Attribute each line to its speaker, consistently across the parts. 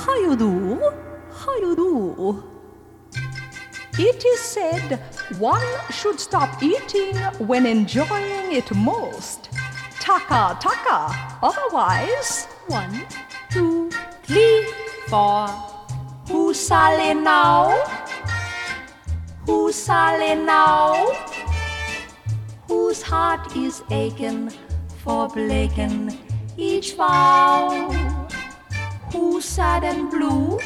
Speaker 1: How you do? How you do? It is said one should stop eating when enjoying it most. Taka, taka. Otherwise,
Speaker 2: 1, 2, 3, 4.
Speaker 1: who's silent now? Who's silent now? Whose heart is aching for breaking each vow? Who's sad and blue?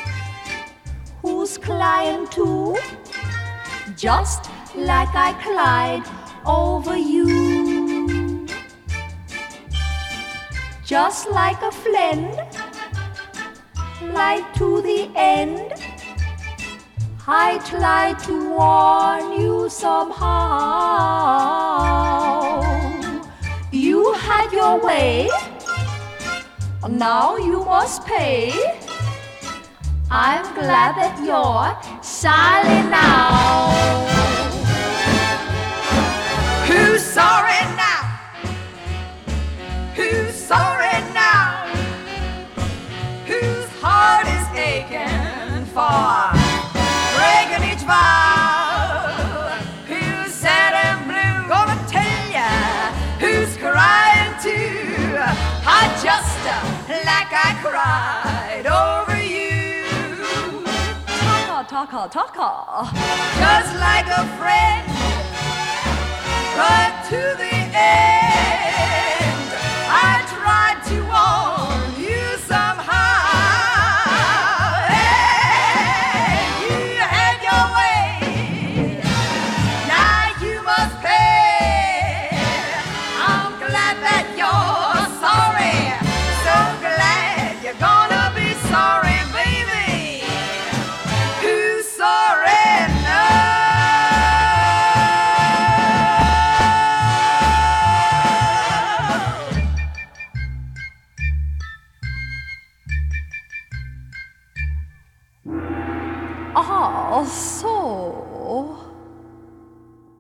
Speaker 1: Who's crying too? Just like I cried over you. Just like a friend, right to the end, I tried to warn you somehow. You had your way, now you must pay. I'm glad that you're silent now.
Speaker 3: Who's sorry now? Who's sorry now? Whose heart is aching for breaking each vow? Who's sad and blue? Gonna tell ya who's crying too. I just like I cried over you.
Speaker 1: Taka, taka.
Speaker 3: Just like a friend, right to the end. I tried to warn you somehow. Hey, you had your way, now you must pay. I'm glad that you're sorry, so glad you're gonna be sorry, baby. Who's sorry now?
Speaker 1: Ah, so